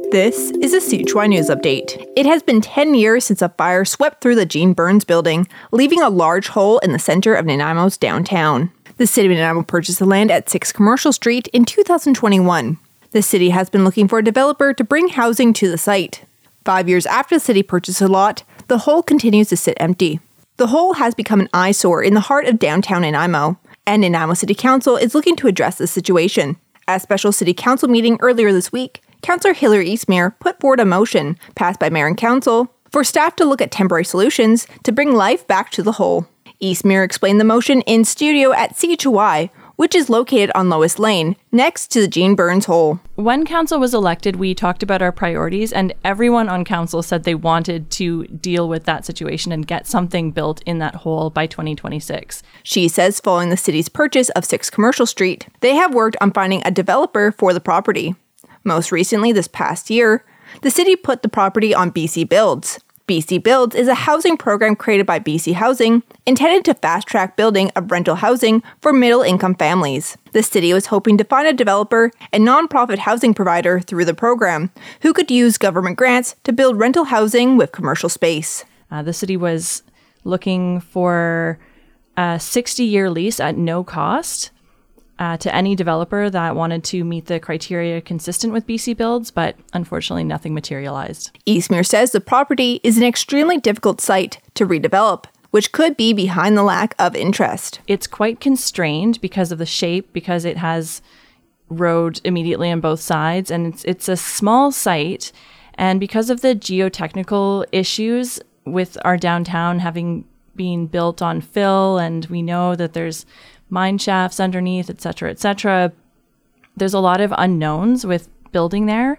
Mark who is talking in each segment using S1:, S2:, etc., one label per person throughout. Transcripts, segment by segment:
S1: This is a CHY News Update. It has been 10 years since a fire swept through the Gene Burns building, leaving a large hole in the center of Nanaimo's downtown. The city of Nanaimo purchased the land at 6 Commercial Street in 2021. The city has been looking for a developer to bring housing to the site. 5 years after the city purchased the lot, the hole continues to sit empty. The hole has become an eyesore in the heart of downtown Nanaimo, and Nanaimo City Council is looking to address the situation. At a special city council meeting earlier this week, Councillor Hilary Eastmere put forward a motion, passed by Mayor and Council, for staff to look at temporary solutions to bring life back to the hole. Eastmere explained the motion in studio at CHY, which is located on Lois Lane, next to the Gene Burns hole.
S2: When council was elected, we talked about our priorities, and everyone on council said they wanted to deal with that situation and get something built in that hole by 2026.
S1: She says following the city's purchase of 6 Commercial Street, they have worked on finding a developer for the property. Most recently, this past year, the city put the property on BC Builds. BC Builds is a housing program created by BC Housing, intended to fast-track building of rental housing for middle-income families. The city was hoping to find a developer and nonprofit housing provider through the program, who could use government grants to build rental housing with commercial space.
S2: The city was looking for a 60-year lease at no cost to any developer that wanted to meet the criteria consistent with BC Builds, but unfortunately nothing materialized.
S1: Eastmere says the property is an extremely difficult site to redevelop, which could be behind the lack of interest.
S2: It's quite constrained because of the shape, because it has road immediately on both sides, and it's a small site, and because of the geotechnical issues with our downtown having been built on fill, and we know that there's mine shafts underneath, etc. There's a lot of unknowns with building there.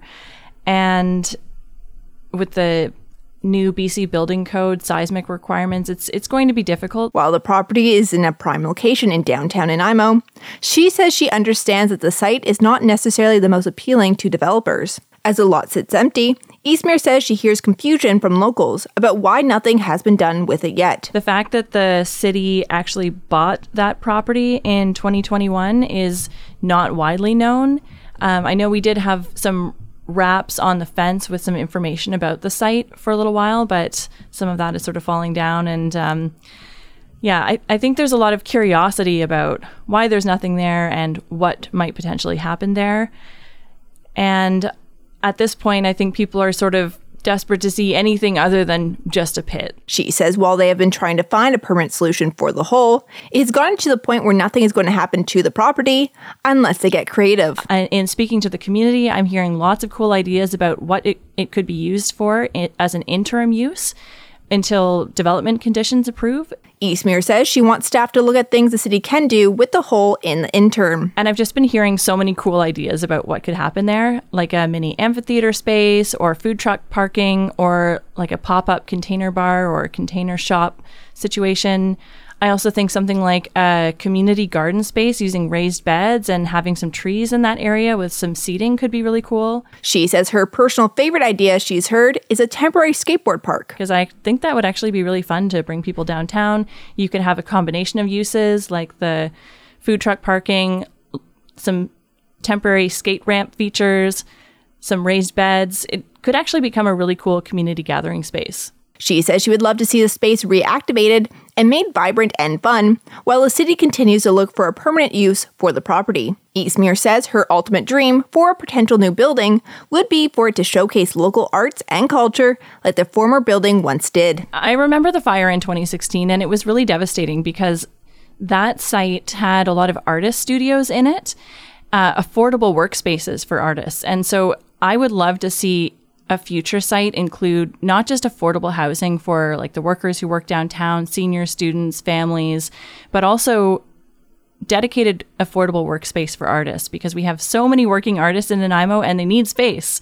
S2: And with the new BC building code seismic requirements, it's going to be difficult.
S1: While the property is in a prime location in downtown Nanaimo, she says she understands that the site is not necessarily the most appealing to developers. As the lot sits empty, Eastmere says she hears confusion from locals about why nothing has been done with it yet.
S2: The fact that the city actually bought that property in 2021 is not widely known. I know we did have some wraps on the fence with some information about the site for a little while, but some of that is sort of falling down. And I think there's a lot of curiosity about why there's nothing there and what might potentially happen there. And at this point, I think people are sort of desperate to see anything other than just a pit.
S1: She says while they have been trying to find a permanent solution for the hole, it has gotten to the point where nothing is going to happen to the property unless they get creative.
S2: In speaking to the community, I'm hearing lots of cool ideas about what it could be used for as an interim use until development conditions approve.
S1: Eastmere says she wants staff to look at things the city can do with the hole in the interim.
S2: And I've just been hearing so many cool ideas about what could happen there, like a mini amphitheater space or food truck parking or like a pop-up container bar or container shop situation. I also think something like a community garden space using raised beds and having some trees in that area with some seating could be really cool.
S1: She says her personal favorite idea she's heard is a temporary skateboard park.
S2: Because I think that would actually be really fun to bring people downtown. You could have a combination of uses like the food truck parking, some temporary skate ramp features, some raised beds. It could actually become a really cool community gathering space.
S1: She says she would love to see the space reactivated and made vibrant and fun, while the city continues to look for a permanent use for the property. Eastmere says her ultimate dream for a potential new building would be for it to showcase local arts and culture like the former building once did.
S2: I remember the fire in 2016, and it was really devastating because that site had a lot of artist studios in it, affordable workspaces for artists. And so I would love to see a future site include not just affordable housing for like the workers who work downtown, senior students, families, but also dedicated affordable workspace for artists, because we have so many working artists in Nanaimo and they need space.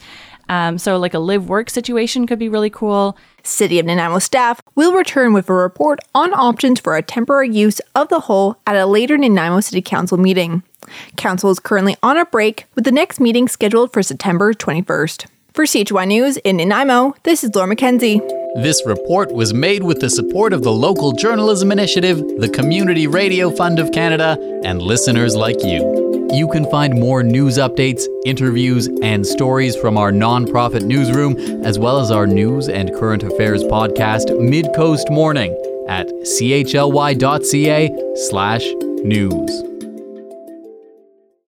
S2: So like a live-work situation could be really cool.
S1: City of Nanaimo staff will return with a report on options for a temporary use of the hole at a later Nanaimo City Council meeting. Council is currently on a break, with the next meeting scheduled for September 21st. For CHY News in Nanaimo, this is Laura McKenzie.
S3: This report was made with the support of the Local Journalism Initiative, the Community Radio Fund of Canada, and listeners like you. you can find more news updates, interviews, and stories from our nonprofit newsroom, as well as our news and current affairs podcast, Mid-Coast Morning, at chly.ca/news.